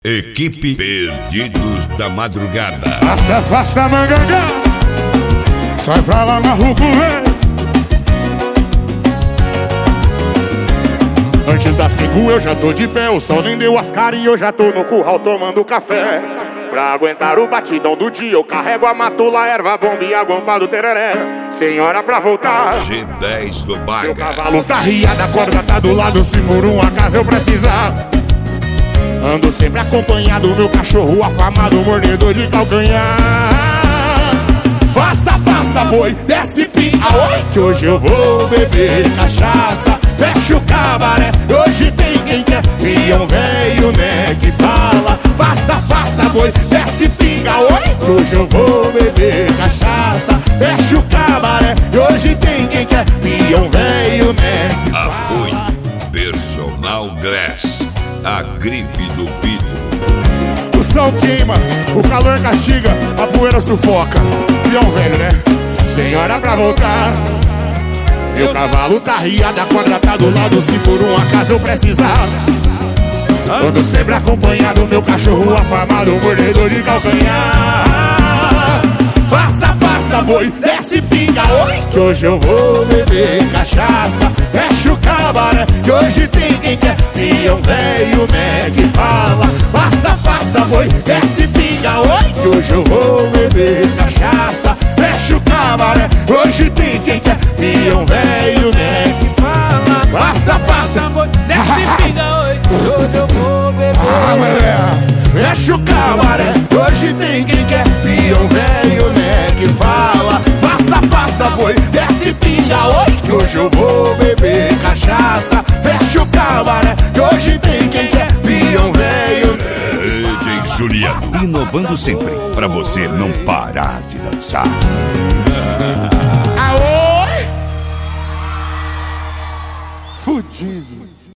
Equipe Perdidos da Madrugada. Afasta manganga, sai pra lá na rua comer. Antes das 5 eu já tô de pé, o sol nem deu as caras e eu já tô no curral tomando café. Pra aguentar o batidão do dia eu carrego a matula, erva bomba e a guampa do tereré. Senhora pra voltar, G10 do Baga. meu cavalo tá riado, a corda tá do lado, se por um acaso eu precisar. Ando sempre acompanhado, meu cachorro afamado, mordedor de calcanhar. Afasta, afasta, boi, desce pinga, oi, que hoje eu vou beber cachaça. Fecha o cabaré, hoje tem quem quer, peão velho, né, que fala. Afasta, afasta, boi, desce pinga, oi, que hoje eu vou beber cachaça. Fecha o cabaré, hoje tem quem quer, peão velho, né, que fala. Apoio Personal Glass, a grife do vidro. O sol queima, o calor castiga, a poeira sufoca. Peão velho, né? Senhora pra voltar. Meu cavalo tá riado, a corda tá do lado, se por um acaso eu precisar. Ando sempre acompanhado, meu cachorro afamado, mordedor de calcanhar. Afasta, afasta, boi, desce pinga, oi, que hoje eu vou beber cachaça. Fecha o cabaré, que hoje tem quem quer, peão velho, né, que fala. Afasta, afasta, boi, desce pinga, oi, que hoje eu vou beber cachaça. Fecha o cabaré, hoje tem quem quer, peão velho, né, que fala. Afasta, afasta, boi, desce pinga, oi, que hoje eu vou beber. Fecha o cabaré, hoje tem quem quer, peão velho, né, que fala. Afasta, afasta, boi, desce pinga, oi, que hoje eu vou beber cachaça. Fecha o cabaré, que hoje tem quem quer, peão velho, DJ Juliano, Inovando sempre, pra você não parar de dançar. Aoi! Fudido.